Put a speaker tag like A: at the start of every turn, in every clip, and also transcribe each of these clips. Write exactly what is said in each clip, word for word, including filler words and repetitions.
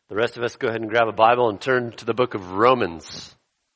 A: The rest of us, go ahead and grab a Bible and turn to the book of Romans.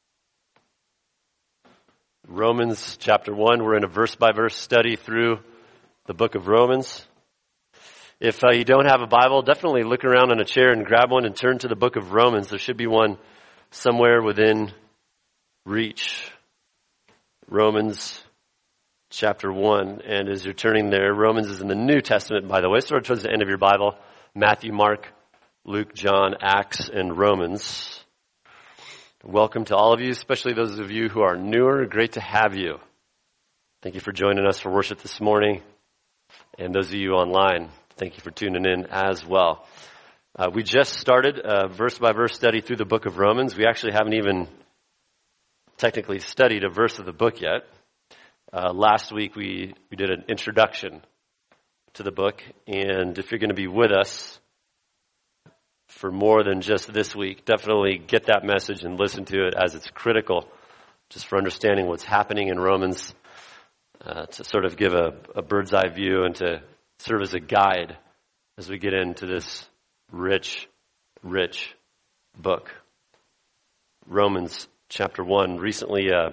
A: Romans chapter one. We're in a verse-by-verse study through the book of Romans. If uh, you don't have a Bible, definitely look around on a chair and grab one and turn to the book of Romans. There should be one somewhere within reach. Romans chapter one. And as you're turning there, Romans is in the New Testament, by the way, sort of towards the end of your Bible. Matthew, Mark, Luke, John, Acts, and Romans. Welcome to all of you, especially those of you who are newer. Great to have you. Thank you for joining us for worship this morning. And those of you online, thank you for tuning in as well. Uh, we just started a verse-by-verse study through the book of Romans. We actually haven't even technically studied a verse of the book yet. Uh, last week we, we did an introduction to the book. And if you're going to be with us for more than just this week, definitely get that message and listen to it, as it's critical just for understanding what's happening in Romans, uh, to sort of give a, a bird's eye view and to serve as a guide as we get into this rich, rich book. Romans chapter one. Recently, uh,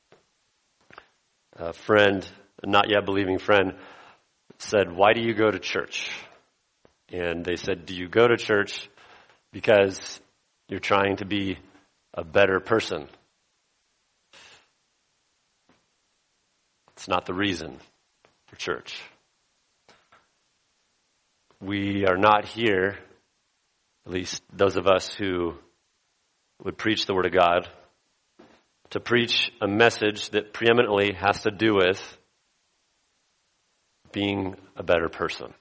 A: a friend, a not yet believing friend, said, "Why do you go to church?" And they said, "Do you go to church because you're trying to be a better person?" It's not the reason for church. We are not here, at least those of us who would preach the Word of God, to preach a message that preeminently has to do with being a better person.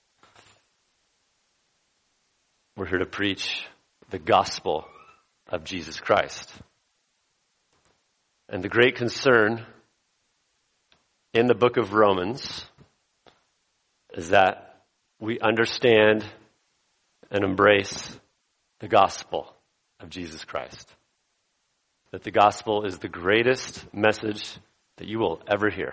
A: We're here to preach the gospel of Jesus Christ. And the great concern in the book of Romans is that we understand and embrace the gospel of Jesus Christ. That the gospel is the greatest message that you will ever hear.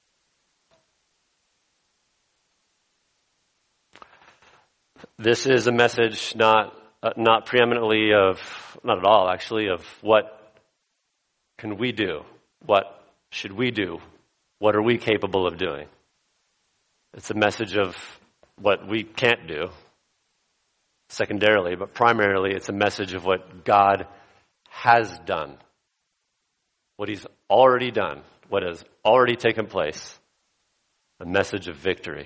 A: This is a message not uh, not preeminently of, not at all actually, of what can we do? What should we do? What are we capable of doing? It's a message of what we can't do, secondarily, but primarily it's a message of what God has done. What He's already done, what has already taken place. A message of victory.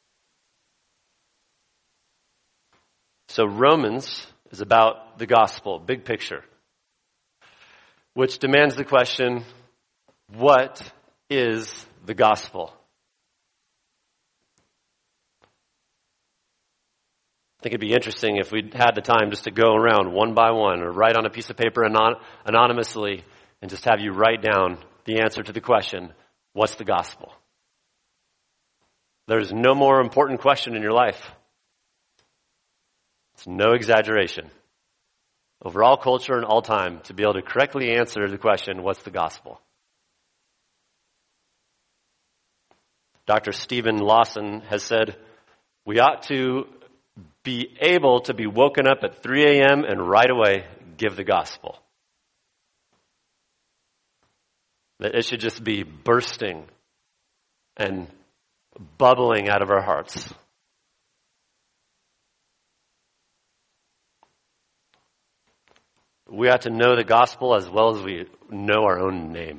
A: So Romans is about the gospel, big picture, which demands the question, what is the gospel? I think it'd be interesting if we had the time just to go around one by one or write on a piece of paper anon- anonymously and just have you write down the answer to the question, what's the gospel? There's no more important question in your life. It's no exaggeration. Over all culture and all time, to be able to correctly answer the question, what's the gospel? Doctor Stephen Lawson has said, we ought to be able to be woken up at three a.m. and right away give the gospel. That it should just be bursting and bubbling out of our hearts. We ought to know the gospel as well as we know our own name.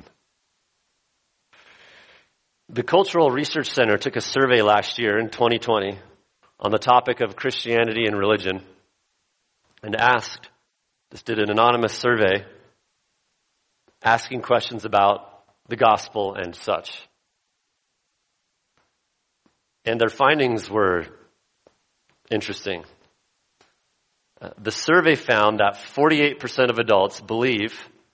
A: The Cultural Research Center took a survey last year in twenty twenty on the topic of Christianity and religion and asked, just did an anonymous survey, asking questions about the gospel and such. And their findings were interesting. Uh, the survey found that forty-eight percent of adults believe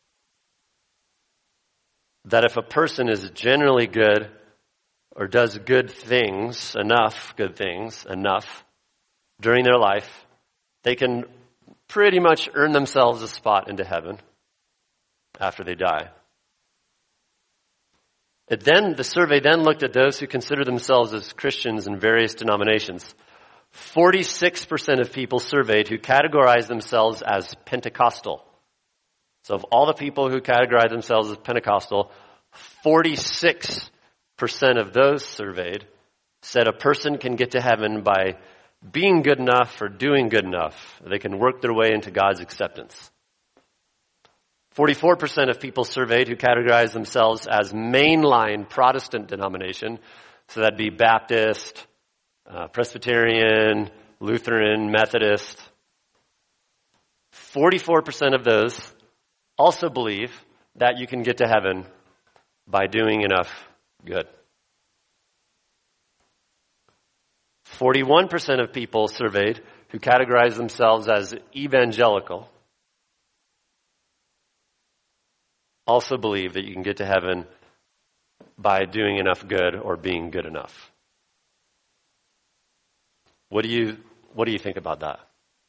A: that if a person is generally good or does good things, enough good things, enough, during their life, they can pretty much earn themselves a spot into heaven after they die. It then, the survey then looked at those who consider themselves as Christians in various denominations. forty-six percent of people surveyed who categorize themselves as Pentecostal. So of all the people who categorize themselves as Pentecostal, forty-six percent of those surveyed said a person can get to heaven by being good enough or doing good enough. They can work their way into God's acceptance. forty-four percent of people surveyed who categorize themselves as mainline Protestant denomination, so that'd be Baptist, uh, Presbyterian, Lutheran, Methodist. forty-four percent of those also believe that you can get to heaven by doing enough good. forty-one percent of people surveyed who categorize themselves as evangelical also believe that you can get to heaven by doing enough good or being good enough. What do you what do you think about that?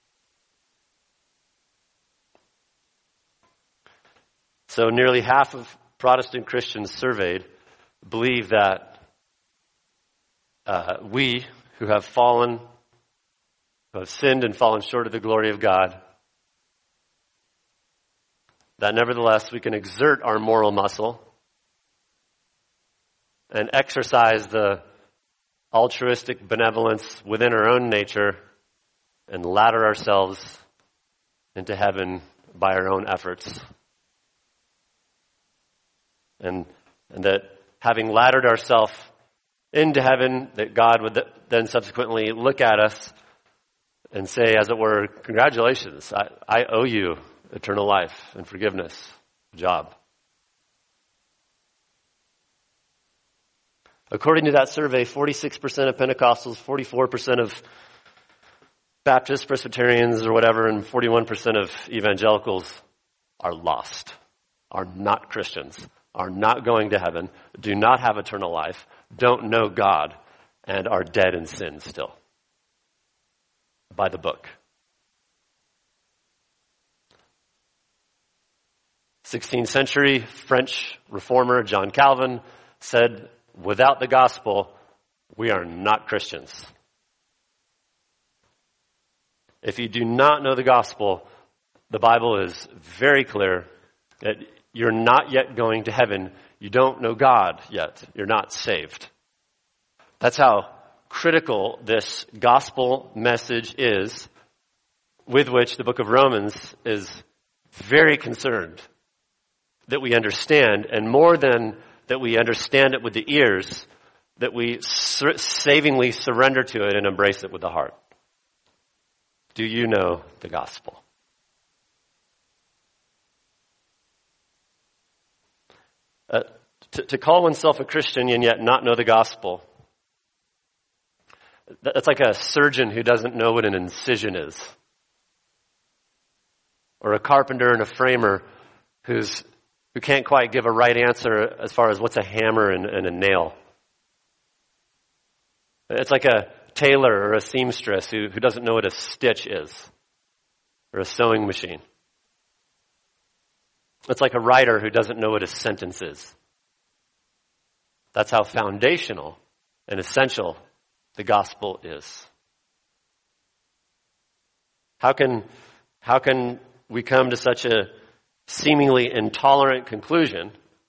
A: So nearly half of Protestant Christians surveyed believe that uh, we who have fallen, who have sinned and fallen short of the glory of God, that nevertheless we can exert our moral muscle and exercise the altruistic benevolence within our own nature and ladder ourselves into heaven by our own efforts. And, and that having laddered ourselves into heaven, that God would then subsequently look at us and say, as it were, congratulations, I, I owe you eternal life and forgiveness. Good job. According to that survey, forty-six percent of Pentecostals, forty-four percent of Baptists, Presbyterians, or whatever, and forty-one percent of evangelicals are lost, are not Christians, are not going to heaven, do not have eternal life, don't know God, and are dead in sin still. By the book. sixteenth century French reformer John Calvin said, without the gospel, we are not Christians. If you do not know the gospel, the Bible is very clear that you're not yet going to heaven. You don't know God yet. You're not saved. That's how critical this gospel message is, with which the book of Romans is very concerned that we understand, and more than that we understand it with the ears, that we sur- savingly surrender to it and embrace it with the heart. Do you know the gospel? Uh, to, to call oneself a Christian and yet not know the gospel, that's like a surgeon who doesn't know what an incision is. Or a carpenter and a framer who's who can't quite give a right answer as far as what's a hammer and, and a nail. It's like a tailor or a seamstress who, who doesn't know what a stitch is, or a sewing machine. It's like a writer who doesn't know what a sentence is. That's how foundational and essential the gospel is. How can, how can we come to such a seemingly intolerant conclusion?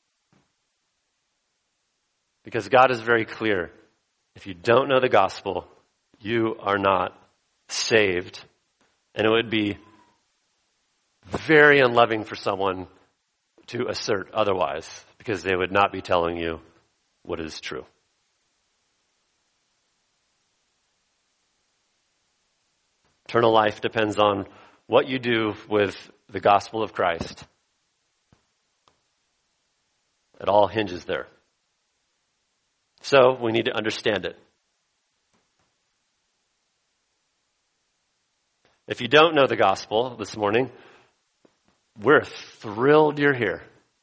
A: Because God is very clear. If you don't know the gospel, you are not saved. And it would be very unloving for someone to assert otherwise, because they would not be telling you what is true. Eternal life depends on what you do with the gospel of Christ. It all hinges there. So we need to understand it. If you don't know the gospel this morning, we're thrilled you're here.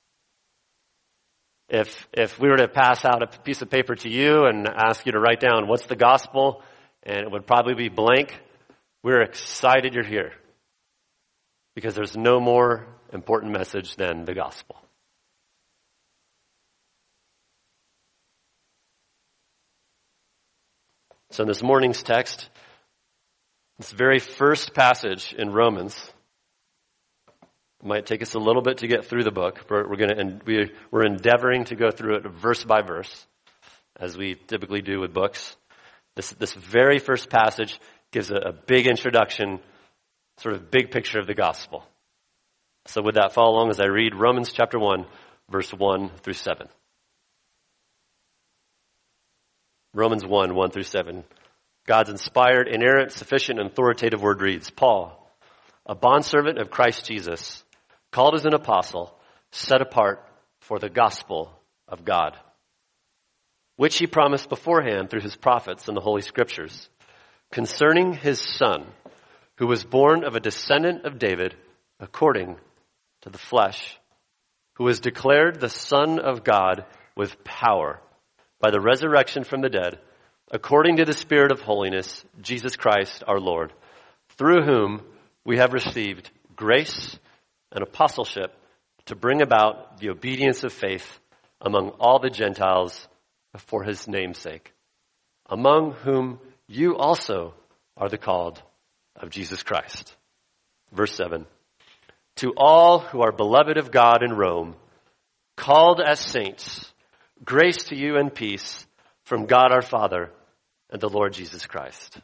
A: If if we were to pass out a piece of paper to you and ask you to write down what's the gospel, and it would probably be blank, we're excited you're here. Because there's no more important message than the gospel. So in this morning's text, This very first passage in Romans might take us a little bit to get through the book. We're, we're going to, and we, we're endeavoring to go through it verse by verse, as we typically do with books. This, this very first passage gives a, a big introduction, sort of big picture of the gospel. So with that, follow along as I read Romans chapter one, verse one through seven. Romans one, one through seven. God's inspired, inerrant, sufficient, and authoritative word reads, Paul, a bondservant of Christ Jesus, called as an apostle, set apart for the gospel of God, which he promised beforehand through his prophets in the Holy Scriptures, concerning his Son, who was born of a descendant of David according to the flesh, who was declared the Son of God with power by the resurrection from the dead, according to the Spirit of holiness, Jesus Christ our Lord, through whom we have received grace and apostleship to bring about the obedience of faith among all the Gentiles for his name's sake, among whom you also are the called of Jesus Christ. Verse seven. To all who are beloved of God in Rome, called as saints, grace to you and peace from God our Father and the Lord Jesus Christ.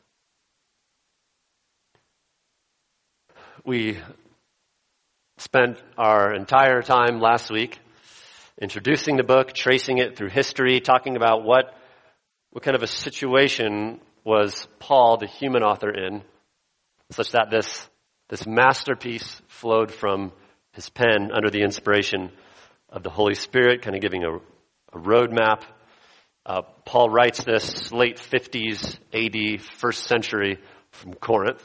A: We spent our entire time last week introducing the book, tracing it through history, talking about what, what kind of a situation was Paul, the human author, in, such that this, this masterpiece flowed from his pen under the inspiration of the Holy Spirit, kind of giving a, a roadmap. Uh, Paul writes this late fifties A D, first century from Corinth.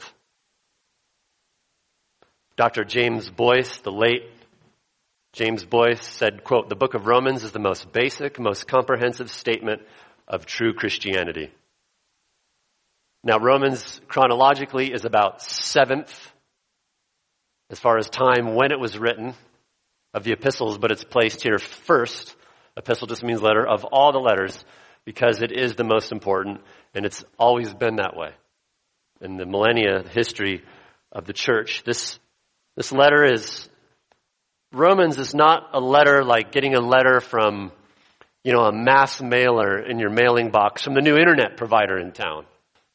A: Doctor James Boyce, the late James Boyce, said, quote, the book of Romans is the most basic, most comprehensive statement of true Christianity. Now, Romans chronologically is about seventh as far as time when it was written of the epistles, but it's placed here first. Epistle just means letter of all the letters because it is the most important, and it's always been that way in the millennia history of the church. This this letter is, Romans is not a letter like getting a letter from, you know, a mass mailer in your mailing box from the new internet provider in town.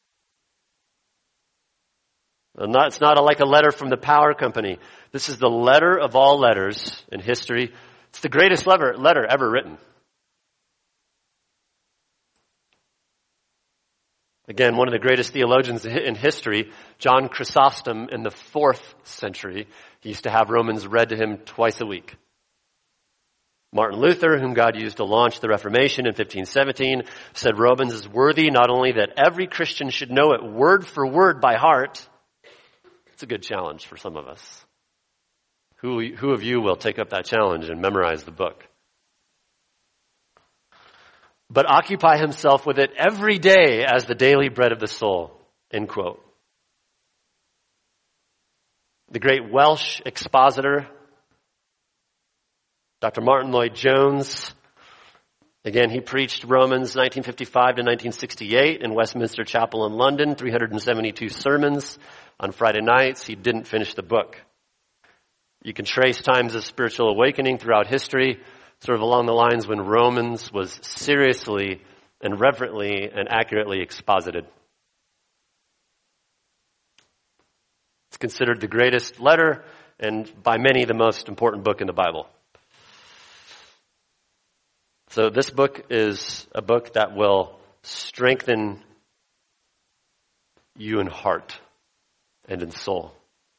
A: And not, it's not a, like a letter from the power company. This is the letter of all letters in history. It's the greatest letter, letter ever written. Again, one of the greatest theologians in history, John Chrysostom, in the fourth century, he used to have Romans read to him twice a week. Martin Luther, whom God used to launch the Reformation in fifteen seventeen, said Romans is worthy not only that every Christian should know it word for word by heart. It's a good challenge for some of us. Who, who of you will take up that challenge and memorize the book? But occupy himself with it every day as the daily bread of the soul, end quote. The great Welsh expositor, Doctor Martin Lloyd-Jones, again, he preached Romans nineteen fifty-five to nineteen sixty-eight in Westminster Chapel in London, three hundred seventy-two sermons on Friday nights. He didn't finish the book. You can trace times of spiritual awakening throughout history, sort of along the lines when Romans was seriously and reverently and accurately exposited. It's considered the greatest letter and by many the most important book in the Bible. So this book is a book that will strengthen you in heart and in soul.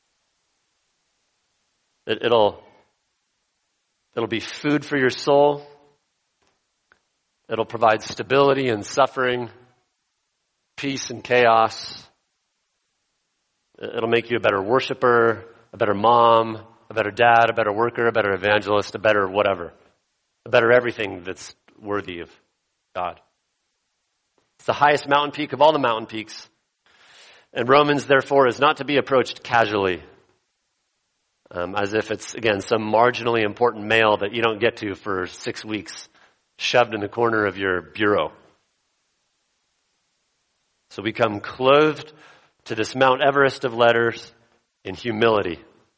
A: It, it'll It'll be food for your soul. It'll provide stability in suffering, peace in chaos. It'll make you a better worshiper, a better mom, a better dad, a better worker, a better evangelist, a better whatever. A better everything that's worthy of God. It's the highest mountain peak of all the mountain peaks. And Romans, therefore, is not to be approached casually. Um, as if it's, again, some marginally important mail that you don't get to for six weeks, shoved in the corner of your bureau. So we come clothed to this Mount Everest of letters in humility,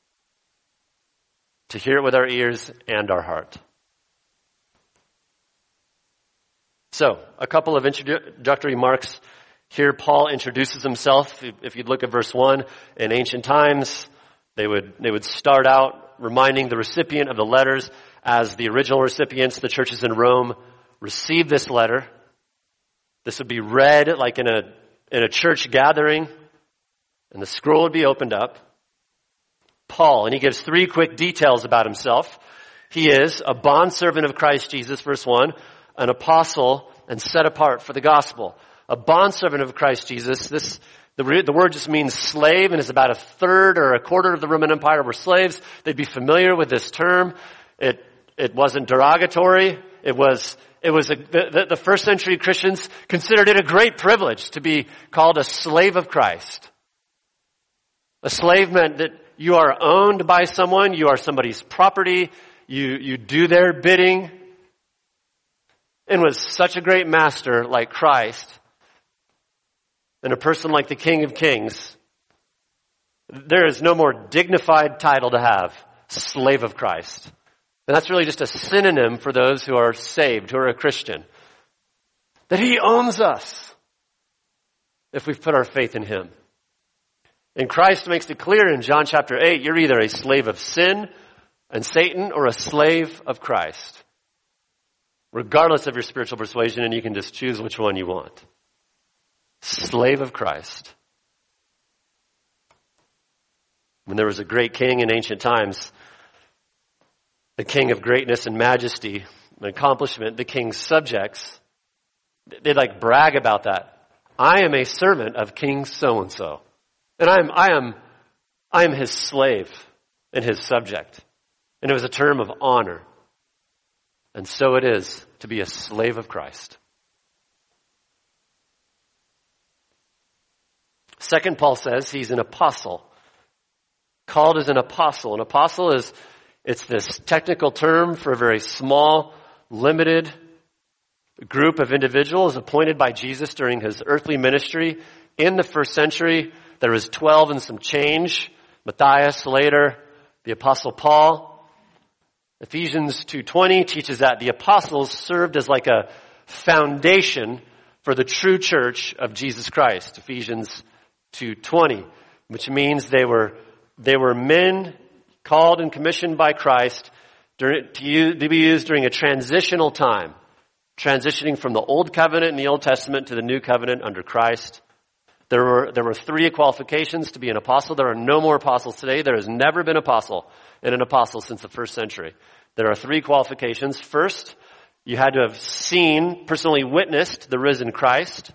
A: to hear it with our ears and our heart. So, a couple of introductory remarks. Here Paul introduces himself. If you'd look at verse one, in ancient times, they would, they would start out reminding the recipient of the letters as the original recipients, the churches in Rome, received this letter. This would be read like in a, in a church gathering, and the scroll would be opened up. Paul, and he gives three quick details about himself. He is a bondservant of Christ Jesus, verse one, an apostle and set apart for the gospel. A bondservant of Christ Jesus. This, the, the word just means slave, and is about a third or a quarter of the Roman Empire were slaves. They'd be familiar with this term. It, it wasn't derogatory. It was, it was a, the, the first century Christians considered it a great privilege to be called a slave of Christ. A slave meant that you are owned by someone, you are somebody's property, you, you do their bidding. And with such a great master like Christ, and a person like the King of Kings, there is no more dignified title to have, slave of Christ. And that's really just a synonym for those who are saved, who are a Christian. That he owns us if we've put our faith in him. And Christ makes it clear in John chapter eight, you're either a slave of sin and Satan or a slave of Christ. Regardless of your spiritual persuasion, and you can just choose which one you want. Slave of Christ. When there was a great king in ancient times, the king of greatness and majesty and accomplishment, the king's subjects, they'd like brag about that. I am a servant of King so-and-so. And I am, I am, I am his slave and his subject. And it was a term of honor. And so it is to be a slave of Christ. Second, Paul says he's an apostle. Called as an apostle. An apostle is, it's this technical term for a very small, limited group of individuals appointed by Jesus during his earthly ministry. In the first century, there was twelve and some change. Matthias later, the apostle Paul. Ephesians two twenty teaches that the apostles served as like a foundation for the true church of Jesus Christ. Ephesians two twenty, which means they were they were men called and commissioned by Christ during, to, use, to be used during a transitional time, transitioning from the Old Covenant in the Old Testament to the New Covenant under Christ. There were there were three qualifications to be an apostle. There are no more apostles today. There has never been an apostle and an apostle since the first century. There are three qualifications. First, you had to have seen, personally witnessed the risen Christ.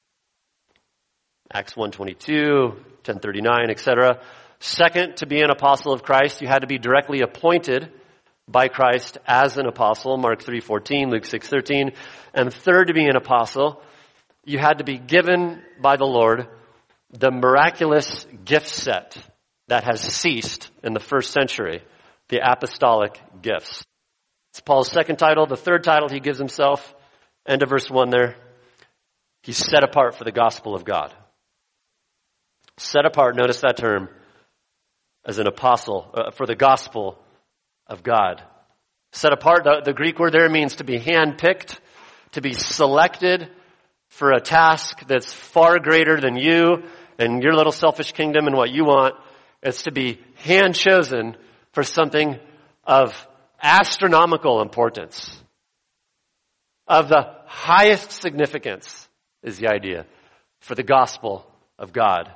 A: Acts one twenty-two, ten thirty-nine, et cetera. Second, to be an apostle of Christ, you had to be directly appointed by Christ as an apostle. Mark three fourteen, Luke six thirteen. And third, to be an apostle, you had to be given by the Lord the miraculous gift set that has ceased in the first century, the apostolic gifts. It's Paul's second title. The third title he gives himself, end of verse one there, he's set apart for the gospel of God. Set apart, notice that term, as an apostle uh, for the gospel of God. Set apart, the, the Greek word there means to be handpicked, to be selected for a task that's far greater than you and your little selfish kingdom and what you want. It's to be hand chosen for something of astronomical importance, of the highest significance is the idea for the gospel of God.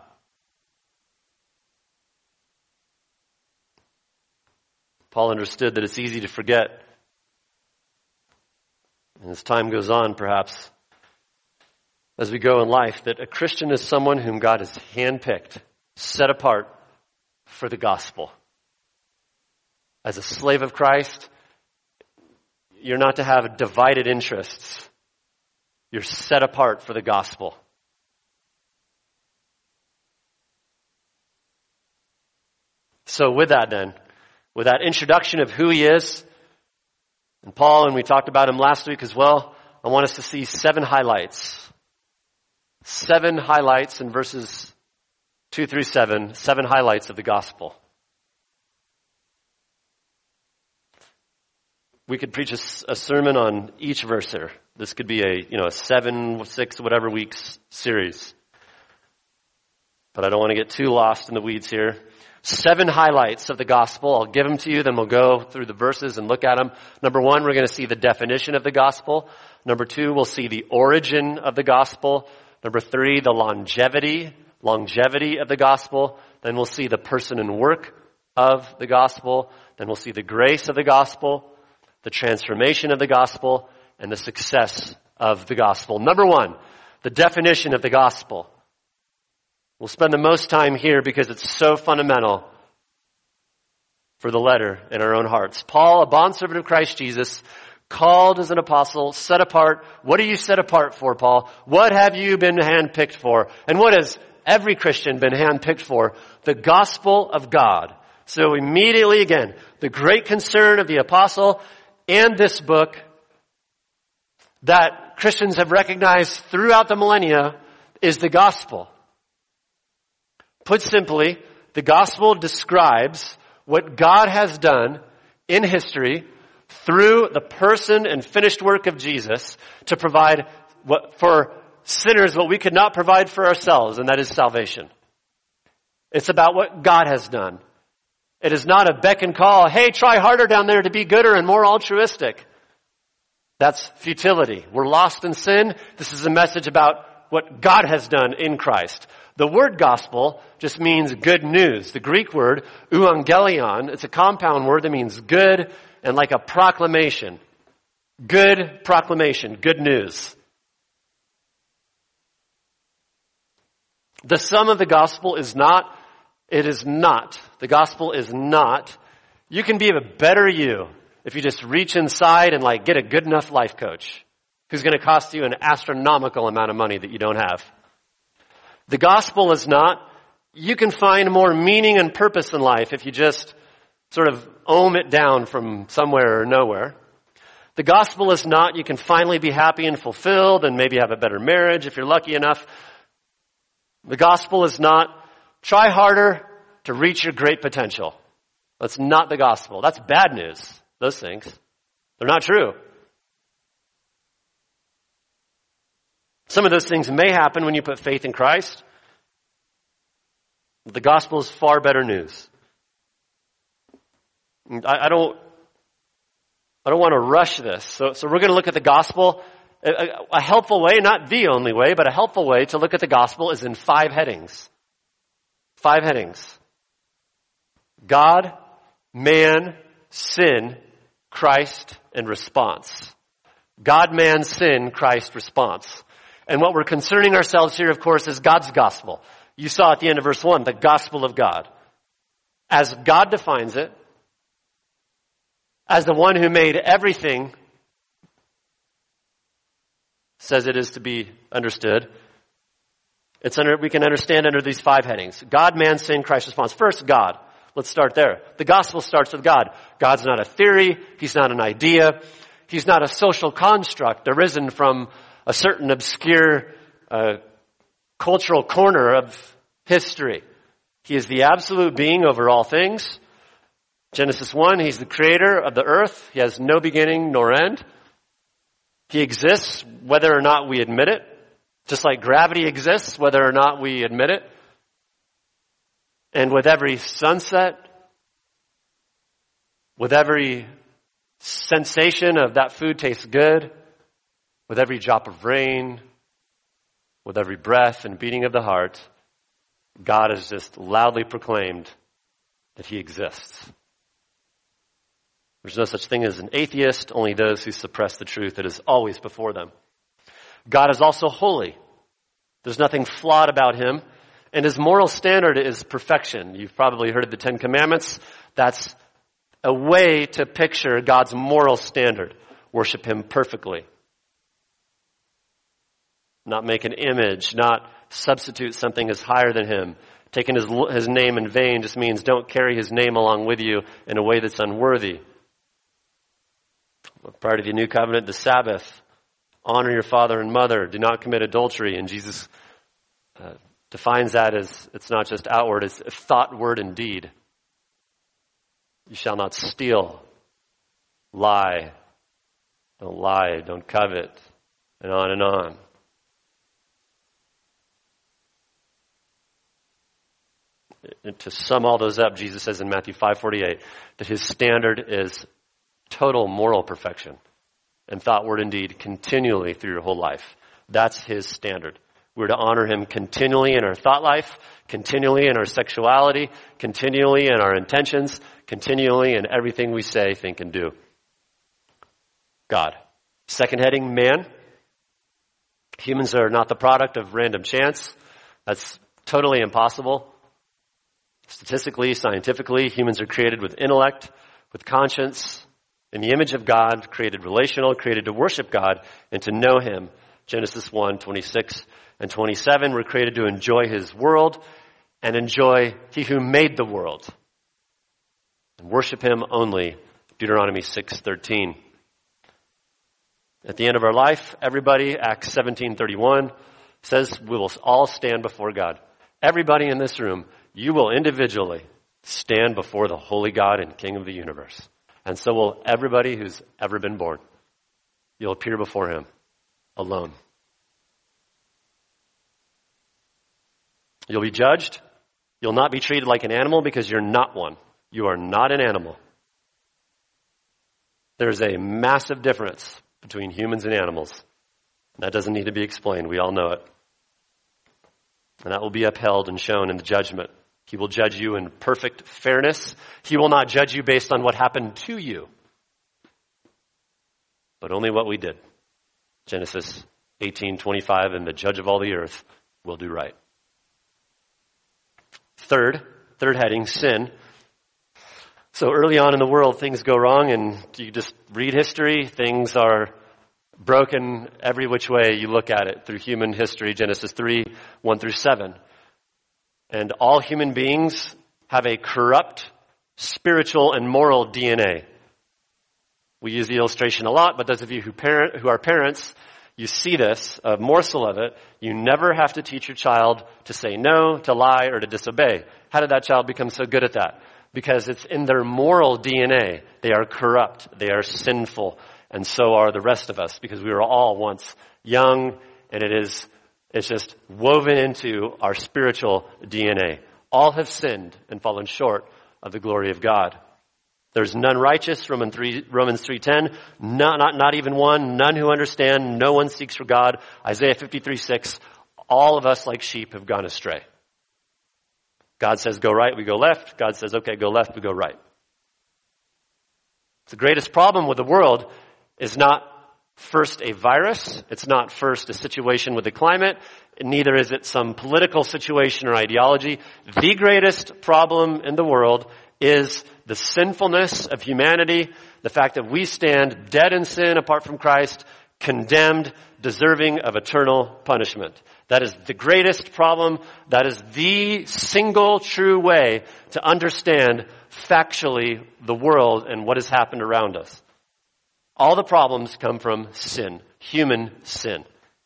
A: Paul understood that it's easy to forget, and as time goes on, perhaps, as we go in life, that a Christian is someone whom God has handpicked, set apart for the gospel. As a slave of Christ, you're not to have divided interests. You're set apart for the gospel. So with that then, with that introduction of who he is, and Paul, and we talked about him last week as well, I want us to see seven highlights. Seven highlights in verses two through seven, seven highlights of the gospel. We could preach a, a sermon on each verse here. This could be a, you know, a seven, six, whatever weeks series. But I don't want to get too lost in the weeds here. Seven highlights of the gospel. I'll give them to you, then we'll go through the verses and look at them. Number one, we're going to see the definition of the gospel. Number two, we'll see the origin of the gospel. Number three, the longevity, longevity of the gospel. Then we'll see the person and work of the gospel. Then we'll see the grace of the gospel, the transformation of the gospel, and the success of the gospel. Number one, the definition of the gospel. We'll spend the most time here because it's so fundamental for the letter in our own hearts. Paul, a bondservant of Christ Jesus, called as an apostle, set apart. What are you set apart for, Paul? What have you been handpicked for? And what has every Christian been handpicked for? The gospel of God. So immediately again, the great concern of the apostle and this book that Christians have recognized throughout the millennia is the gospel. Put simply, the gospel describes what God has done in history through the person and finished work of Jesus to provide what, for sinners what we could not provide for ourselves, and that is salvation. It's about what God has done. It is not a beck and call, hey, try harder down there to be gooder and more altruistic. That's futility. We're lost in sin. This is a message about what God has done in Christ. The word gospel just means good news. The Greek word, euangelion, it's a compound word that means good and like a proclamation. Good proclamation, good news. The sum of the gospel is not, it is not, the gospel is not, you can be a better you if you just reach inside and like get a good enough life coach who's going to cost you an astronomical amount of money that you don't have. The gospel is not, you can find more meaning and purpose in life if you just sort of ohm it down from somewhere or nowhere. The gospel is not, you can finally be happy and fulfilled and maybe have a better marriage if you're lucky enough. The gospel is not, try harder to reach your great potential. That's not the gospel. That's bad news. Those things. They're not true. Some of those things may happen when you put faith in Christ. The gospel is far better news. I, I don't, I don't want to rush this. So, so we're going to look at the gospel. A, a helpful way, not the only way, but a helpful way to look at the gospel is in five headings. Five headings. God, man, sin, Christ, and response. God, man, sin, Christ, response. And what we're concerning ourselves here, of course, is God's gospel. You saw at the end of verse one, the gospel of God. As God defines it, as the one who made everything says it is to be understood, it's under, we can understand under these five headings. God, man, sin, Christ, response. First, God. Let's start there. The gospel starts with God. God's not a theory. He's not an idea. He's not a social construct arisen from a certain obscure uh, cultural corner of history. He is the absolute being over all things. Genesis one, he's the creator of the earth. He has no beginning nor end. He exists whether or not we admit it. Just like gravity exists whether or not we admit it. And with every sunset, with every sensation of that food tastes good, with every drop of rain, with every breath and beating of the heart, God has just loudly proclaimed that he exists. There's no such thing as an atheist, only those who suppress the truth that is always before them. God is also holy. There's nothing flawed about him. And his moral standard is perfection. You've probably heard of the Ten Commandments. That's a way to picture God's moral standard. Worship him perfectly. Not make an image, not substitute something as higher than him. Taking his, his name in vain just means don't carry his name along with you in a way that's unworthy. Prior to the new covenant, the Sabbath, honor your father and mother, do not commit adultery. And Jesus uh, defines that as it's not just outward, it's thought, word, and deed. You shall not steal, lie, don't lie, don't covet, and on and on. And to sum all those up, Jesus says in Matthew five forty-eight that his standard is total moral perfection and thought, word, and deed continually through your whole life. That's his standard. We're to honor him continually in our thought life, continually in our sexuality, continually in our intentions, continually in everything we say, think, and do. God. Second heading, man. Humans are not the product of random chance. That's totally impossible. Statistically, scientifically, humans are created with intellect, with conscience, in the image of God, created relational, created to worship God and to know him. Genesis one, twenty-six and twenty-seven, we're created to enjoy his world and enjoy he who made the world. And worship him only. Deuteronomy six thirteen. At the end of our life, everybody, Acts seventeen thirty-one, says we will all stand before God. Everybody in this room, you will individually stand before the holy God and King of the universe. And so will everybody who's ever been born. You'll appear before him alone. You'll be judged. You'll not be treated like an animal because you're not one. You are not an animal. There's a massive difference between humans and animals. That doesn't need to be explained. We all know it. And that will be upheld and shown in the judgment. He will judge you in perfect fairness. He will not judge you based on what happened to you, but only what we did. Genesis eighteen twenty-five, and the judge of all the earth will do right. Third, third heading, sin. So early on in the world, things go wrong, and you just read history. Things are broken every which way you look at it through human history. Genesis three, one through seven. And all human beings have a corrupt spiritual and moral D N A. We use the illustration a lot, but those of you who parent, who are parents, you see this, a morsel of it. You never have to teach your child to say no, to lie, or to disobey. How did that child become so good at that? Because it's in their moral D N A. They are corrupt. They are sinful. And so are the rest of us, because we were all once young, and it is It's just woven into our spiritual D N A. All have sinned and fallen short of the glory of God. There's none righteous, Romans three ten, not, not, not even one, none who understand, no one seeks for God. Isaiah fifty-three six, all of us like sheep have gone astray. God says go right, we go left. God says, okay, go left, we go right. The greatest problem with the world is not first a virus. It's not first a situation with the climate. Neither is it some political situation or ideology. The greatest problem in the world is the sinfulness of humanity, the fact that we stand dead in sin apart from Christ, condemned, deserving of eternal punishment. That is the greatest problem. That is the single true way to understand factually the world and what has happened around us. All the problems come from sin, human sin.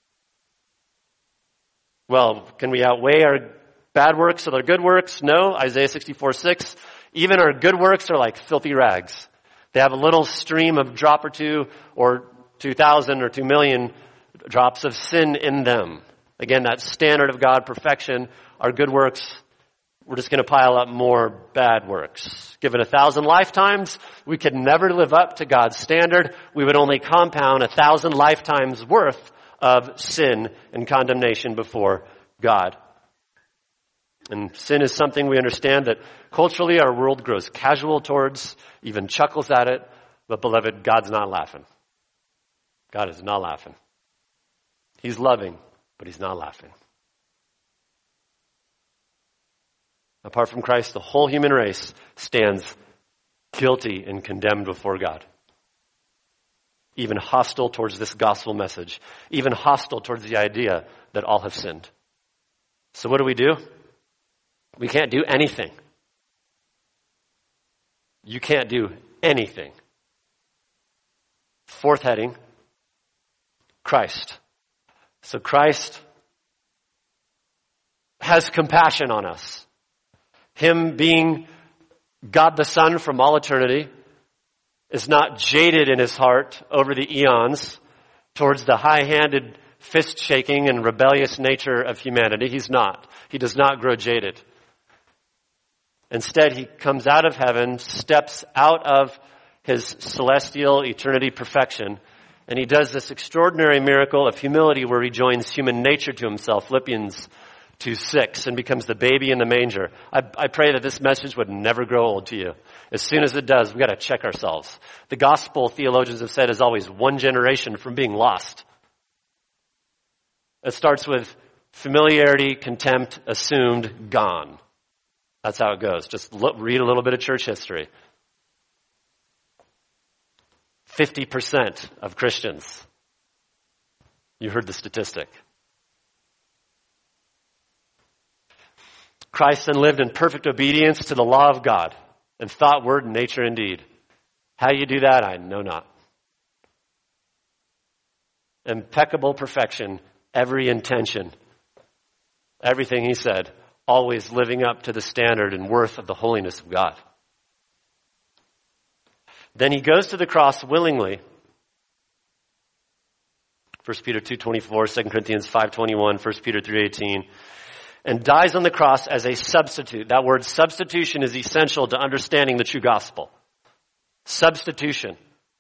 A: Well, can we outweigh our bad works with our good works? No. Isaiah sixty-four six. Even our good works are like filthy rags. They have a little stream of drop or two or two thousand or two million drops of sin in them. Again, that standard of God, perfection, our good works, we're just going to pile up more bad works. Given a thousand lifetimes, we could never live up to God's standard. We would only compound a thousand lifetimes worth of sin and condemnation before God. And sin is something we understand that culturally our world grows casual towards, even chuckles at it. But beloved, God's not laughing. God is not laughing. He's loving, but he's not laughing. Apart from Christ, the whole human race stands guilty and condemned before God. Even hostile towards this gospel message. Even hostile towards the idea that all have sinned. So what do we do? We can't do anything. You can't do anything. Fourth heading, Christ. So Christ has compassion on us. Him being God the Son from all eternity is not jaded in his heart over the eons towards the high-handed fist-shaking and rebellious nature of humanity. He's not. He does not grow jaded. Instead, he comes out of heaven, steps out of his celestial eternity perfection, and he does this extraordinary miracle of humility where he joins human nature to himself, Philippians two six, and becomes the baby in the manger. I, I pray that this message would never grow old to you. As soon as it does, we've got to check ourselves. The gospel, theologians have said, is always one generation from being lost. It starts with familiarity, contempt, assumed, gone. That's how it goes. Just look, read a little bit of church history. fifty percent of Christians. You heard the statistic. Christ then lived in perfect obedience to the law of God in thought, word, and nature indeed. How you do that, I know not. Impeccable perfection, every intention, everything he said, always living up to the standard and worth of the holiness of God. Then he goes to the cross willingly. First Peter two twenty-four, Second Corinthians five twenty-one, First Peter three eighteen, and dies on the cross as a substitute. That word substitution is essential to understanding the true gospel. Substitution.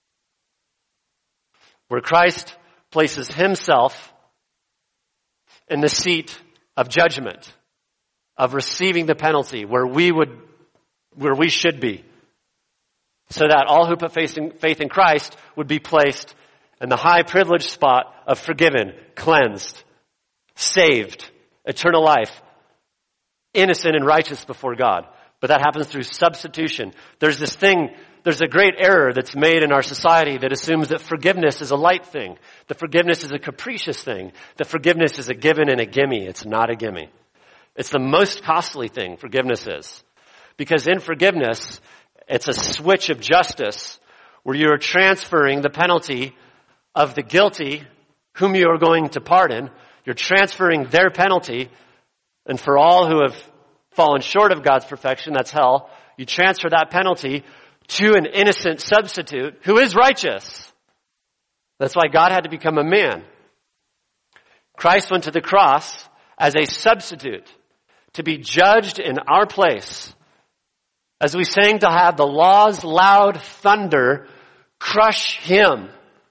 A: Where Christ places himself in the seat of judgment, of receiving the penalty where we would, where we should be. So that all who put faith in, faith in Christ would be placed in the high privileged spot of forgiven, cleansed, saved, eternal life, innocent and righteous before God. But that happens through substitution. There's this thing, there's a great error that's made in our society that assumes that forgiveness is a light thing. That forgiveness is a capricious thing. That forgiveness is a given and a gimme. It's not a gimme. It's the most costly thing, forgiveness is. Because in forgiveness, it's a switch of justice where you're transferring the penalty of the guilty whom you are going to pardon. You're transferring their penalty, and for all who have fallen short of God's perfection, that's hell, you transfer that penalty to an innocent substitute who is righteous. That's why God had to become a man. Christ went to the cross as a substitute to be judged in our place. As we sang, to have the law's loud thunder crush him.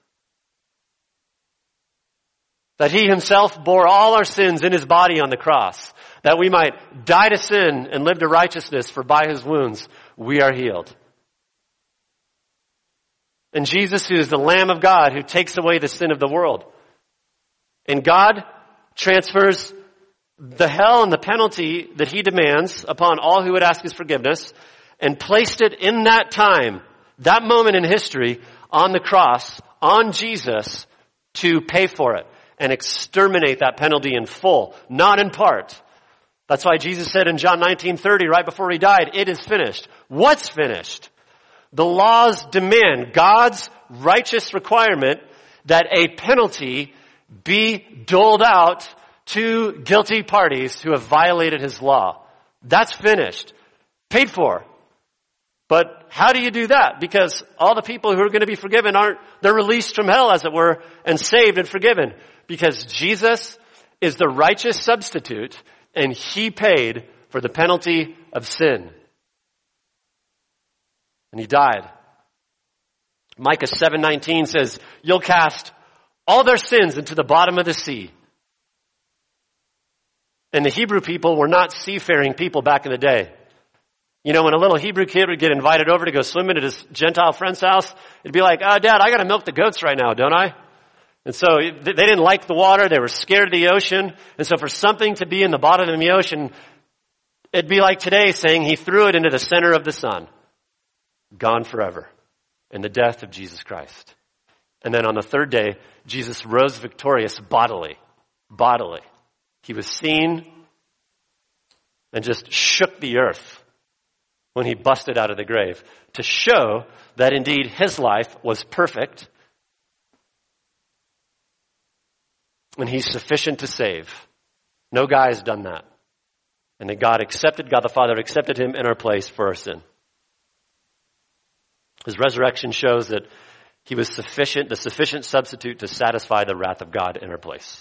A: That he himself bore all our sins in his body on the cross. That we might die to sin and live to righteousness, for by his wounds we are healed. And Jesus, who is the Lamb of God, who takes away the sin of the world. And God transfers the hell and the penalty that he demands upon all who would ask his forgiveness, and placed it in that time, that moment in history, on the cross, on Jesus, to pay for it and exterminate that penalty in full, not in part. That's why Jesus said in John nineteen thirty, right before he died, it is finished. What's finished? The law's demand, God's righteous requirement that a penalty be doled out to guilty parties who have violated his law. That's finished. Paid for. But how do you do that? Because all the people who are going to be forgiven aren't, they're released from hell, as it were, and saved and forgiven. Because Jesus is the righteous substitute, and he paid for the penalty of sin. And he died. Micah seven nineteen says, you'll cast all their sins into the bottom of the sea. And the Hebrew people were not seafaring people back in the day. You know, when a little Hebrew kid would get invited over to go swimming at his Gentile friend's house, it'd be like, oh, Dad, I got to milk the goats right now, don't I? And so they didn't like the water. They were scared of the ocean. And so for something to be in the bottom of the ocean, it'd be like today saying he threw it into the center of the sun. Gone forever. In the death of Jesus Christ. And then on the third day, Jesus rose victorious bodily. Bodily. He was seen and just shook the earth when he busted out of the grave to show that indeed his life was perfect and he's sufficient to save. No guy has done that. And that God accepted, God the Father accepted him in our place for our sin. His resurrection shows that he was sufficient, the sufficient substitute to satisfy the wrath of God in our place.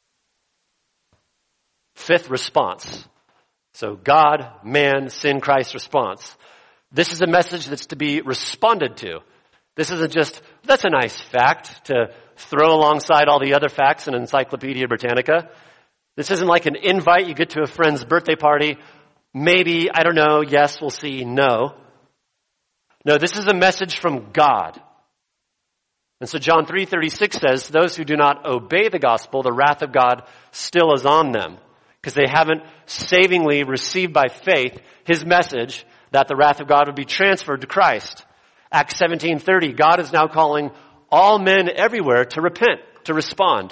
A: Fifth, response. So God, man, sin, Christ response. This is a message that's to be responded to. This isn't just, that's a nice fact to throw alongside all the other facts in Encyclopedia Britannica. This isn't like an invite you get to a friend's birthday party. Maybe, I don't know, yes, we'll see, no. No, this is a message from God. And so John three thirty-six says, those who do not obey the gospel, the wrath of God still is on them, because they haven't savingly received by faith his message that the wrath of God would be transferred to Christ. Acts seventeen thirty, God is now calling all men everywhere to repent, to respond.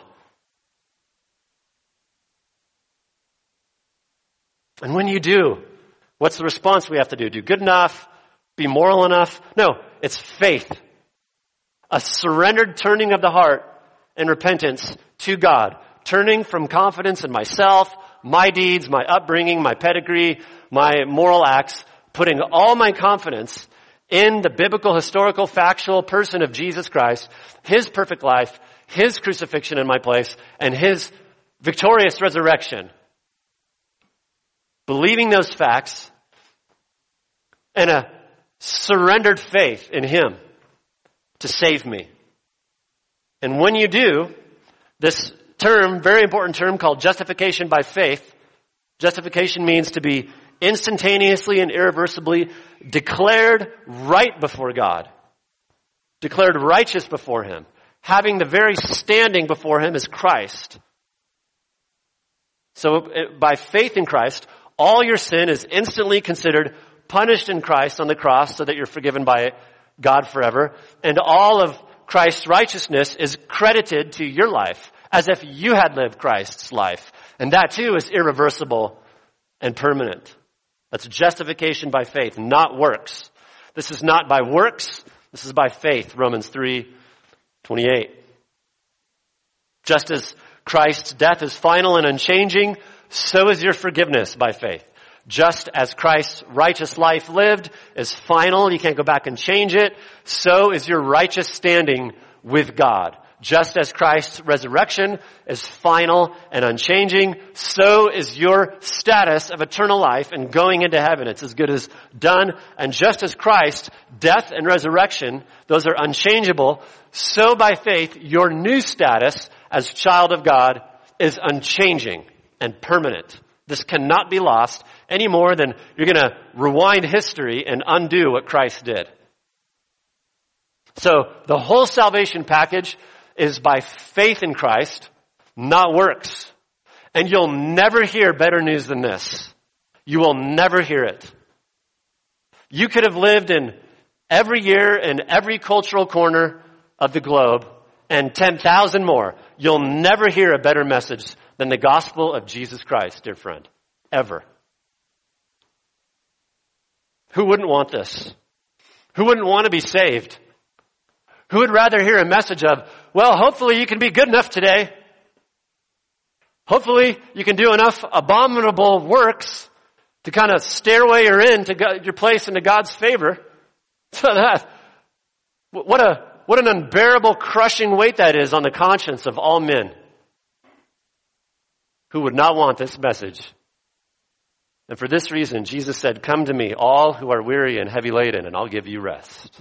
A: And when you do, what's the response we have to do? Do good enough? Be moral enough? No, it's faith. A surrendered turning of the heart and repentance to God. Turning from confidence in myself, my deeds, my upbringing, my pedigree, my moral acts, putting all my confidence in the biblical, historical, factual person of Jesus Christ, his perfect life, his crucifixion in my place, and his victorious resurrection. Believing those facts and a surrendered faith in him to save me. And when you do, this term, very important term called justification by faith, justification means to be instantaneously and irreversibly declared right before God, declared righteous before him, having the very standing before him as Christ. So by faith in Christ, all your sin is instantly considered punished in Christ on the cross so that you're forgiven by God forever. And all of Christ's righteousness is credited to your life as if you had lived Christ's life. And that too is irreversible and permanent. That's justification by faith, not works. This is not by works. This is by faith, Romans three twenty-eight. Just as Christ's death is final and unchanging, so is your forgiveness by faith. Just as Christ's righteous life lived is final, you can't go back and change it, so is your righteous standing with God. Just as Christ's resurrection is final and unchanging, so is your status of eternal life and going into heaven. It's as good as done. And just as Christ's death and resurrection, those are unchangeable, so by faith, your new status as child of God is unchanging and permanent. This cannot be lost any more than you're going to rewind history and undo what Christ did. So the whole salvation package is by faith in Christ, not works. And you'll never hear better news than this. You will never hear it. You could have lived in every year in every cultural corner of the globe and ten thousand more. You'll never hear a better message than the gospel of Jesus Christ, dear friend. Ever. Who wouldn't want this? Who wouldn't want to be saved? Who would rather hear a message of, well, hopefully you can be good enough today. Hopefully you can do enough abominable works to kind of stairway her into your place into God's favor. So that, what a, what an unbearable crushing weight that is on the conscience of all men who would not want this message. And for this reason, Jesus said, come to me, all who are weary and heavy laden, and I'll give you rest.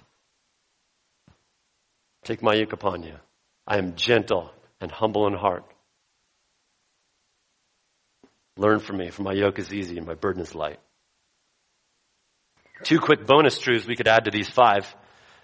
A: Take my yoke upon you. I am gentle and humble in heart. Learn from me, for my yoke is easy and my burden is light. Two quick bonus truths we could add to these five.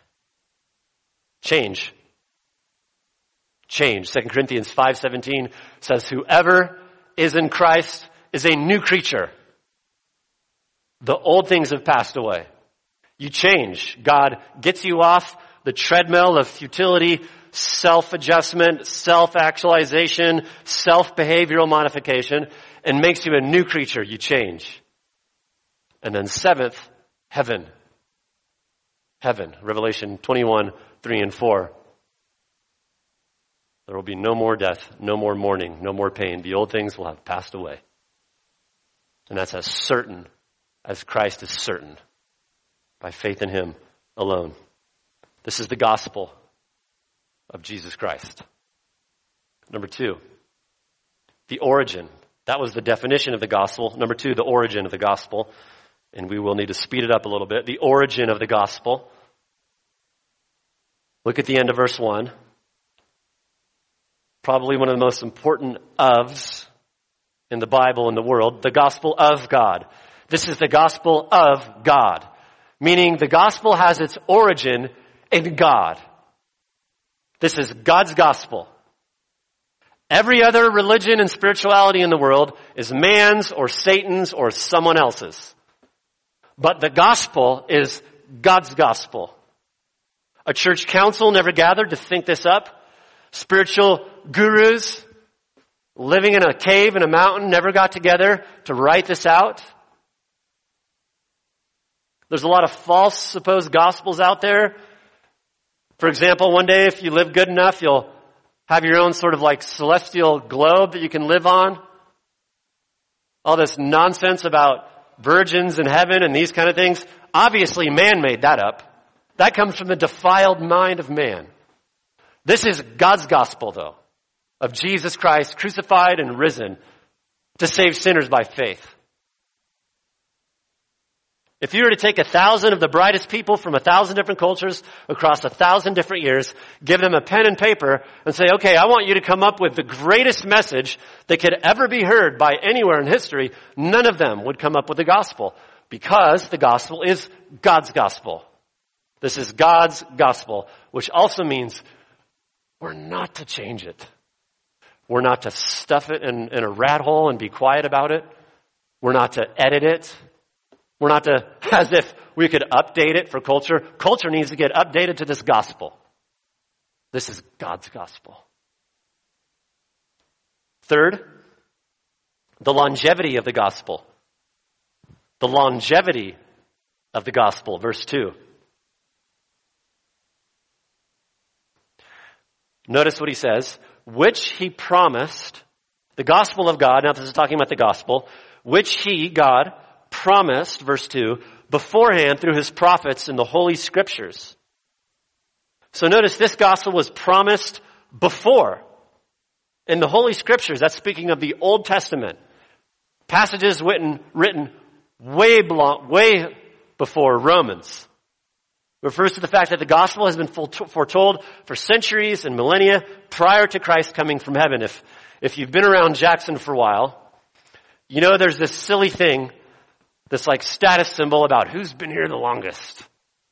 A: Change. Change. Second Corinthians five seventeen says, whoever is in Christ is a new creature. The old things have passed away. You change. God gets you off the treadmill of futility, self-adjustment, self-actualization, self-behavioral modification, and makes you a new creature. You change. And then seventh, heaven. Heaven. Revelation twenty-one, three and four. There will be no more death, no more mourning, no more pain. The old things will have passed away. And that's as certain as Christ is certain, by faith in him alone. This is the gospel of Jesus Christ. Number two, the origin. That was the definition of the gospel. Number two, the origin of the gospel. And we will need to speed it up a little bit. The origin of the gospel. Look at the end of verse one. Probably one of the most important ofs in the Bible, in the world, the gospel of God. This is the gospel of God, meaning the gospel has its origin in God. This is God's gospel. Every other religion and spirituality in the world is man's or Satan's or someone else's. But the gospel is God's gospel. A church council never gathered to think this up. Spiritual gurus living in a cave in a mountain never got together to write this out. There's a lot of false supposed gospels out there. For example, one day if you live good enough, you'll have your own sort of like celestial globe that you can live on. All this nonsense about virgins in heaven and these kind of things. Obviously, man made that up. That comes from the defiled mind of man. This is God's gospel, though, of Jesus Christ crucified and risen to save sinners by faith. If you were to take a thousand of the brightest people from a thousand different cultures across a thousand different years, give them a pen and paper and say, okay, I want you to come up with the greatest message that could ever be heard by anywhere in history, none of them would come up with the gospel, because the gospel is God's gospel. This is God's gospel, which also means we're not to change it. We're not to stuff it in, in a rat hole and be quiet about it. We're not to edit it. We're not to, as if we could update it for culture. Culture needs to get updated to this gospel. This is God's gospel. Third, the longevity of the gospel. The longevity of the gospel, verse two. Notice what he says, which he promised, the gospel of God, now this is talking about the gospel, which he, God, promised, verse two, beforehand through his prophets in the Holy Scriptures. So notice this gospel was promised before in the Holy Scriptures. That's speaking of the Old Testament. Passages written, written way, belong, way before Romans. Refers to the fact that the gospel has been foretold for centuries and millennia prior to Christ coming from heaven. If, if you've been around Jackson for a while, you know there's this silly thing, this like status symbol about who's been here the longest.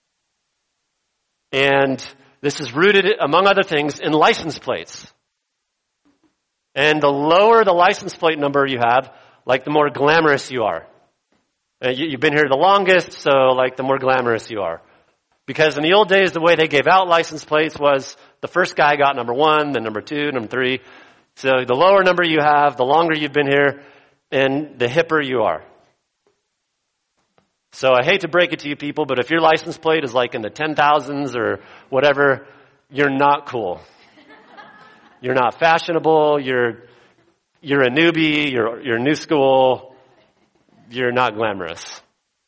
A: And this is rooted, among other things, in license plates. And the lower the license plate number you have, like the more glamorous you are. Uh, you, you've been here the longest, so like the more glamorous you are. Because in the old days, the way they gave out license plates was the first guy got number one, then number two, number three. So the lower number you have, the longer you've been here, and the hipper you are. So I hate to break it to you people, but if your license plate is like in the ten thousands or whatever, you're not cool. You're not fashionable, you're you're a newbie, you're you're new school, you're not glamorous.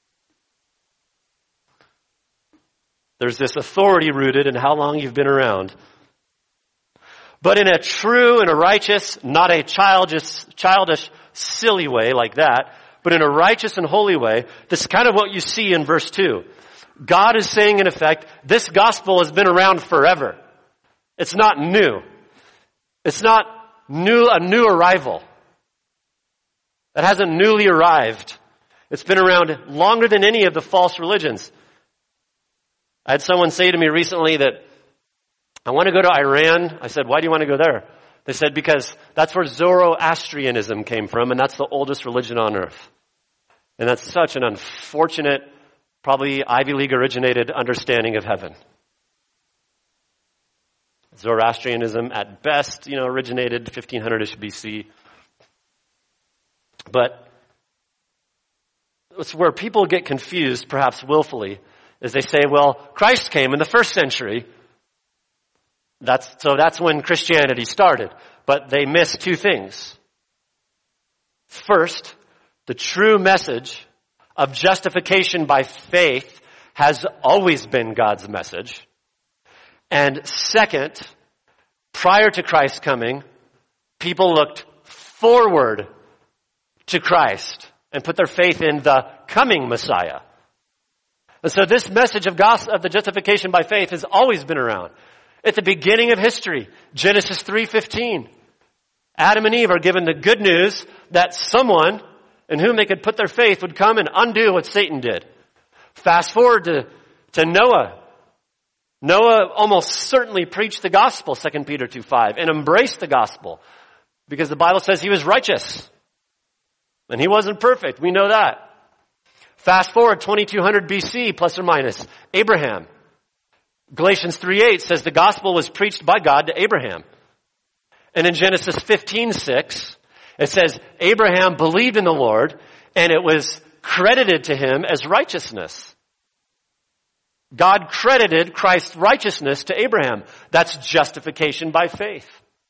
A: There's this authority rooted in how long you've been around. But in a true and a righteous, not a childish, childish, silly way like that, but in a righteous and holy way, this is kind of what you see in verse two. God is saying, in effect, this gospel has been around forever. It's not new. It's not new, a new arrival. It hasn't newly arrived. It's been around longer than any of the false religions. I had someone say to me recently that, I want to go to Iran. I said, why do you want to go there? They said, because that's where Zoroastrianism came from, and that's the oldest religion on earth. And that's such an unfortunate, probably Ivy League originated understanding of heaven. Zoroastrianism, at best, you know, originated fifteen hundred-ish B C. But it's where people get confused, perhaps willfully, is they say, well, Christ came in the first century. That's, so that's when Christianity started. But they miss two things. First, The true message of justification by faith has always been God's message. And second, prior to Christ's coming, people looked forward to Christ and put their faith in the coming Messiah. And so this message of gospel, of the justification by faith has always been around. At the beginning of history, Genesis three fifteen, Adam and Eve are given the good news that someone in whom they could put their faith would come and undo what Satan did. Fast forward to, to Noah. Noah almost certainly preached the gospel, Second Peter two five, and embraced the gospel because the Bible says he was righteous. And he wasn't perfect. We know that. Fast forward twenty-two hundred B C, plus or minus, Abraham. Galatians three eight says the gospel was preached by God to Abraham. And in Genesis fifteen six, it says Abraham believed in the Lord and it was credited to him as righteousness. God credited Christ's righteousness to Abraham. That's justification by faith.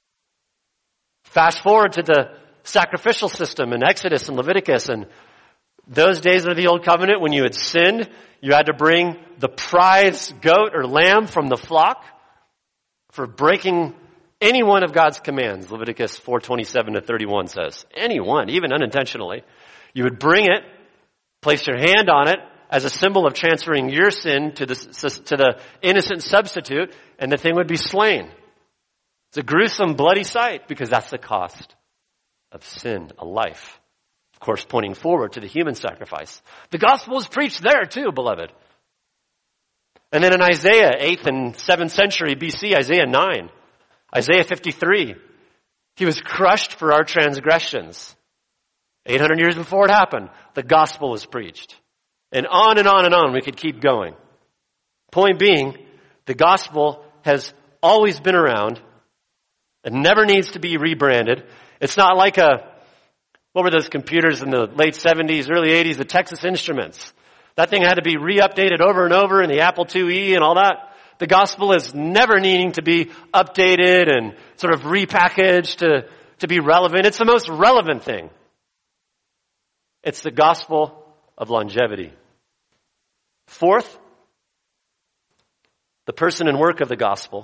A: Fast forward to the sacrificial system in Exodus and Leviticus, and those days of the Old Covenant, when you had sinned, you had to bring the prize goat or lamb from the flock for breaking any one of God's commands. Leviticus four twenty-seven to thirty-one says, any one, even unintentionally. You would bring it, place your hand on it as a symbol of transferring your sin to the, to the innocent substitute, and the thing would be slain. It's a gruesome, bloody sight because that's the cost of sin, a life. Of course, pointing forward to the human sacrifice. The gospel is preached there too, beloved. And then in Isaiah, eighth and seventh century B C, Isaiah nine, Isaiah fifty-three, he was crushed for our transgressions. eight hundred years before it happened, the gospel was preached. And on and on and on we could keep going. Point being, the gospel has always been around. It never needs to be rebranded. It's not like a, what were those computers in the late seventies, early eighties, the Texas Instruments. That thing had to be re-updated over and over in the Apple two E and all that. The gospel is never needing to be updated and sort of repackaged to, to be relevant. It's the most relevant thing. It's the gospel of longevity. Fourth, the person and work of the gospel.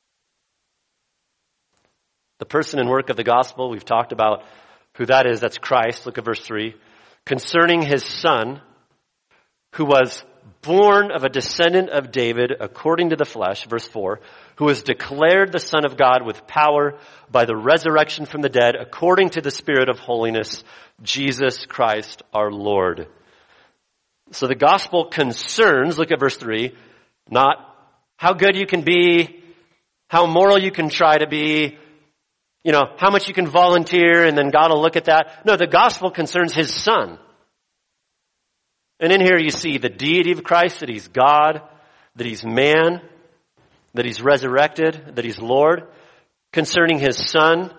A: The person and work of the gospel, we've talked about who that is. That's Christ. Look at verse three. Concerning his son, who was born of a descendant of David according to the flesh, verse four, who was declared the Son of God with power by the resurrection from the dead according to the Spirit of holiness, Jesus Christ our Lord. So the gospel concerns, look at verse three, not how good you can be, how moral you can try to be, you know, how much you can volunteer and then God will look at that. No, the gospel concerns his son. And in here you see the deity of Christ, that he's God, that he's man, that he's resurrected, that he's Lord. Concerning his son,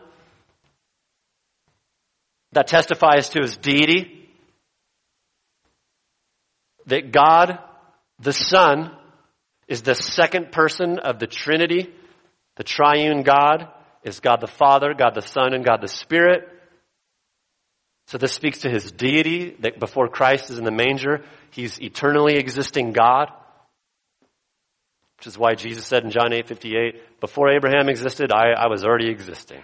A: that testifies to his deity. That God, the Son, is the second person of the Trinity. The triune God is God the Father, God the Son, and God the Spirit. So this speaks to his deity, that before Christ is in the manger, he's eternally existing God. Which is why Jesus said in John eight fifty-eight, before Abraham existed, I, I was already existing.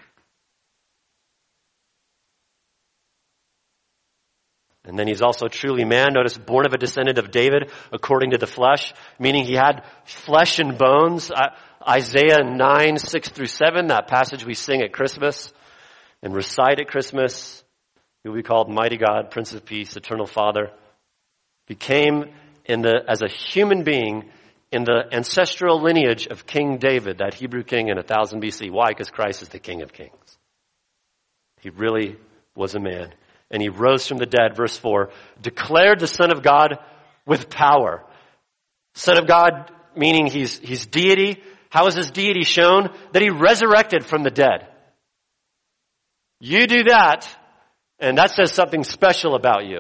A: And then he's also truly man. Notice, born of a descendant of David according to the flesh, meaning he had flesh and bones. Uh, Isaiah nine, six through seven, that passage we sing at Christmas and recite at Christmas. He will be called Mighty God, Prince of Peace, Eternal Father. Became in the as a human being in the ancestral lineage of King David, that Hebrew king in one thousand B C. Why? Because Christ is the King of Kings. He really was a man. And he rose from the dead, verse four, declared the Son of God with power. Son of God, meaning he's, he's deity. How is his deity shown? That he resurrected from the dead. You do that, and that says something special about you.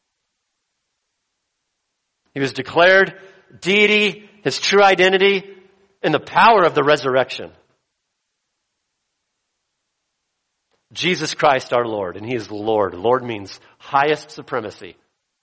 A: He was declared deity, his true identity, in the power of the resurrection. Jesus Christ our Lord, and he is Lord. Lord means highest supremacy.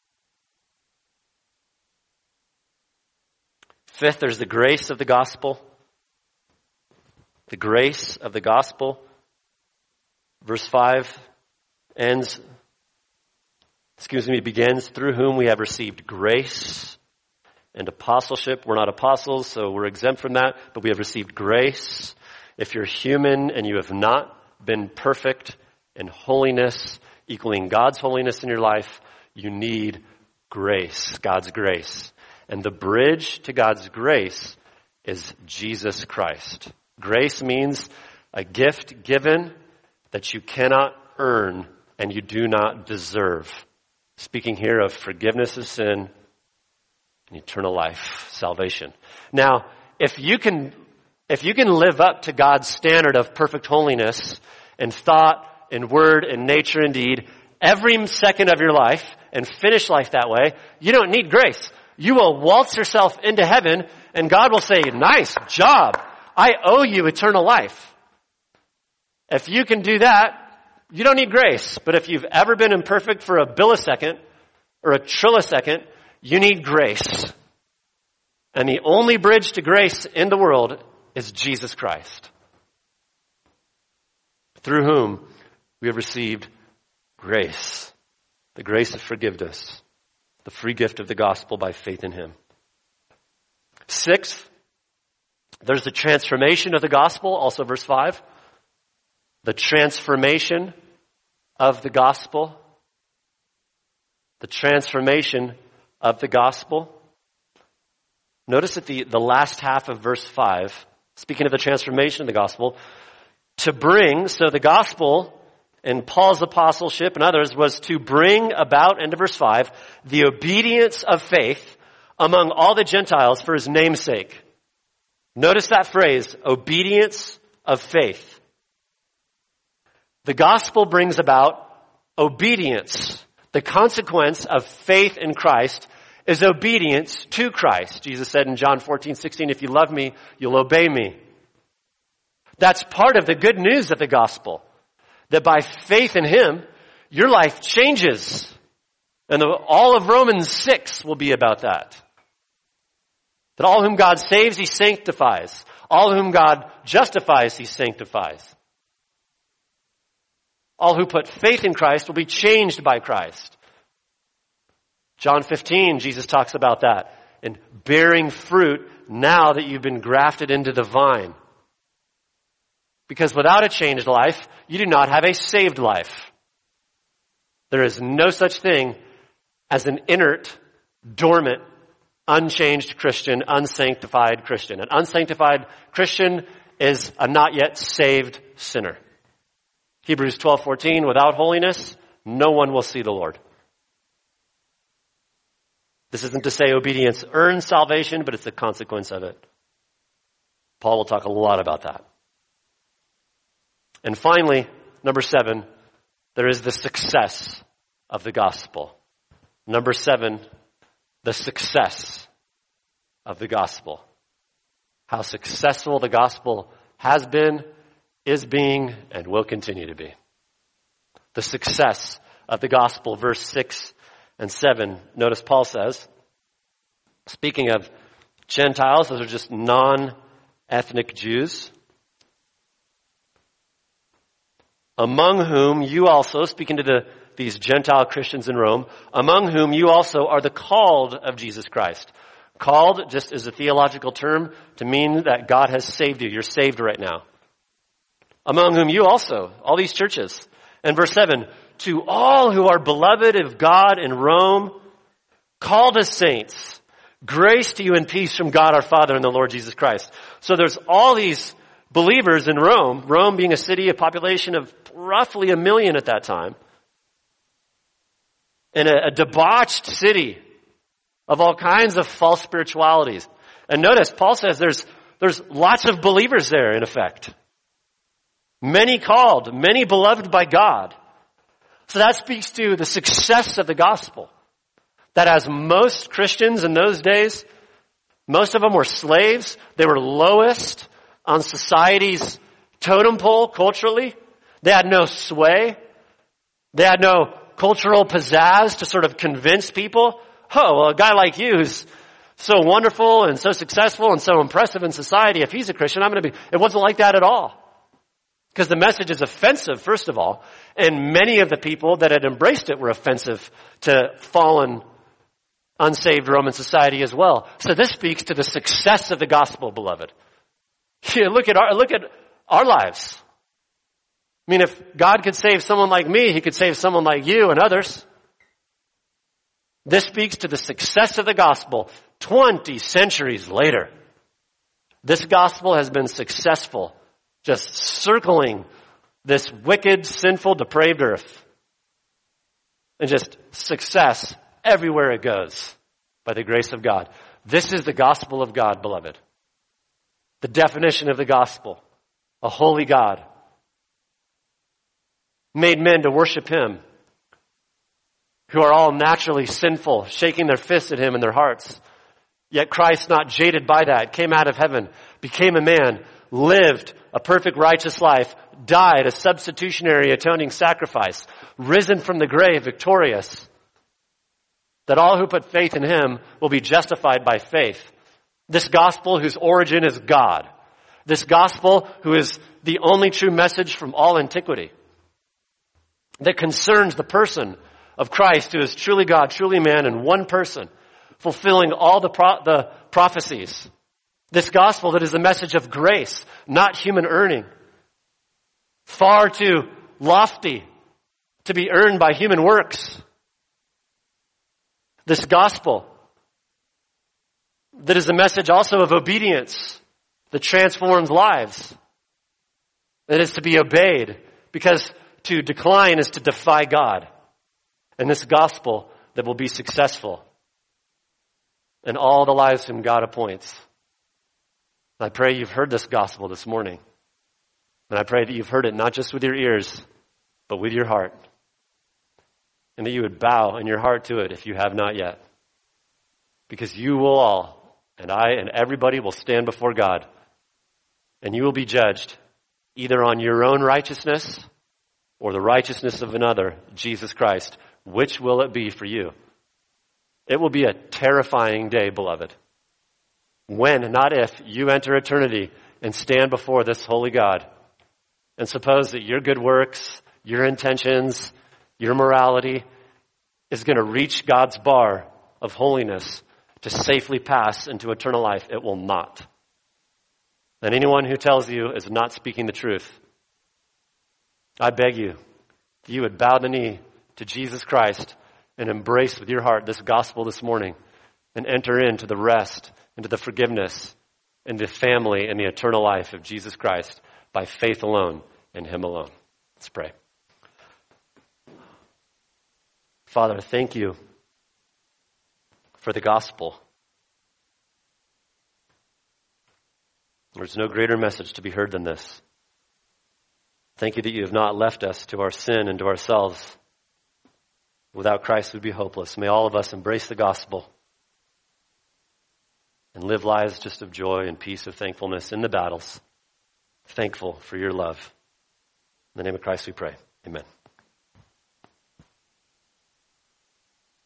A: Fifth, there's the grace of the gospel. The grace of the gospel. Verse five ends, excuse me, begins, through whom we have received grace and apostleship. We're not apostles, so we're exempt from that, but we have received grace. If you're human and you have not been perfect in holiness, equaling God's holiness in your life, you need grace, God's grace. And the bridge to God's grace is Jesus Christ. Grace means a gift given that you cannot earn and you do not deserve. Speaking here of forgiveness of sin and eternal life, salvation. Now, if you can, if you can live up to God's standard of perfect holiness in thought, in word, in nature, and deed, every second of your life and finish life that way, you don't need grace. You will waltz yourself into heaven and God will say, nice job. I owe you eternal life. If you can do that, you don't need grace. But if you've ever been imperfect for a millisecond or a trillisecond, you need grace. And the only bridge to grace in the world is Jesus Christ, through whom we have received grace, the grace of forgiveness, the free gift of the gospel by faith in him. Sixth, there's the transformation of the gospel, also verse five. The transformation of the gospel. The transformation of the gospel. Notice at the, the last half of verse five, speaking of the transformation of the gospel, to bring, so the gospel in Paul's apostleship and others was to bring about, end of verse five, the obedience of faith among all the Gentiles for his name's sake. Notice that phrase, obedience of faith. The gospel brings about obedience. The consequence of faith in Christ is obedience to Christ. Jesus said in John fourteen sixteen, if you love me, you'll obey me. That's part of the good news of the gospel. That by faith in him, your life changes. And the, all of Romans six will be about that. That all whom God saves, he sanctifies. All whom God justifies, he sanctifies. All who put faith in Christ will be changed by Christ. John fifteen, Jesus talks about that. And bearing fruit now that you've been grafted into the vine. Because without a changed life, you do not have a saved life. There is no such thing as an inert, dormant, unchanged Christian, unsanctified Christian. An unsanctified Christian is a not yet saved sinner. Hebrews twelve fourteen, without holiness, no one will see the Lord. This isn't to say obedience earns salvation, but it's the consequence of it. Paul will talk a lot about that. And finally, number seven, there is the success of the gospel. Number seven, the success of the gospel. How successful the gospel has been, is being, and will continue to be. The success of the gospel, verse six and seven. Notice Paul says, speaking of Gentiles, those are just non-ethnic Jews, among whom you also, speaking to the, these Gentile Christians in Rome, among whom you also are the called of Jesus Christ. Called just is a theological term to mean that God has saved you. You're saved right now. Among whom you also, all these churches. And verse seven, to all who are beloved of God in Rome, called as saints, grace to you and peace from God our Father and the Lord Jesus Christ. So there's all these believers in Rome, Rome being a city, a population of roughly a million at that time, in a, a debauched city of all kinds of false spiritualities. And notice, Paul says there's, there's lots of believers there, in effect. Many called, many beloved by God. So that speaks to the success of the gospel. That as most Christians in those days, most of them were slaves. They were lowest on society's totem pole culturally. They had no sway. They had no cultural pizzazz to sort of convince people, oh, well, a guy like you who's so wonderful and so successful and so impressive in society, if he's a Christian, I'm going to be. It wasn't like that at all. Because the message is offensive, first of all, and many of the people that had embraced it were offensive to fallen, unsaved Roman society as well. So this speaks to the success of the gospel, beloved. Yeah, look at our, look at our lives. I mean, if God could save someone like me, He could save someone like you and others. This speaks to the success of the gospel twenty centuries later. This gospel has been successful, just circling this wicked, sinful, depraved earth. And just success everywhere it goes by the grace of God. This is the gospel of God, beloved. The definition of the gospel. A holy God made men to worship Him, who are all naturally sinful, shaking their fists at Him in their hearts. Yet Christ, not jaded by that, came out of heaven, became a man, lived a perfect righteous life, died a substitutionary atoning sacrifice, risen from the grave victorious, that all who put faith in Him will be justified by faith. This gospel whose origin is God. This gospel who is the only true message from all antiquity. That concerns the person of Christ, who is truly God, truly man, and one person, fulfilling all the, pro- the prophecies. This gospel that is a message of grace, not human earning. Far too lofty to be earned by human works. This gospel that is a message also of obedience that transforms lives. That is to be obeyed, because to decline is to defy God. And this gospel that will be successful in all the lives whom God appoints. I pray you've heard this gospel this morning. And I pray that you've heard it not just with your ears, but with your heart. And that you would bow in your heart to it if you have not yet. Because you will all, and I and everybody will stand before God. And you will be judged either on your own righteousness or the righteousness of another, Jesus Christ. Which will it be for you? It will be a terrifying day, beloved. When, not if, you enter eternity and stand before this holy God. And suppose that your good works, your intentions, your morality is going to reach God's bar of holiness to safely pass into eternal life. It will not. And anyone who tells you is not speaking the truth. I beg you, that you would bow the knee to Jesus Christ and embrace with your heart this gospel this morning and enter into the rest, into the forgiveness, into the family and the eternal life of Jesus Christ by faith alone in Him alone. Let's pray. Father, thank you for the gospel. There's no greater message to be heard than this. Thank you that you have not left us to our sin and to ourselves. Without Christ, we'd be hopeless. May all of us embrace the gospel and live lives just of joy and peace, of thankfulness in the battles. Thankful for your love. In the name of Christ we pray. Amen.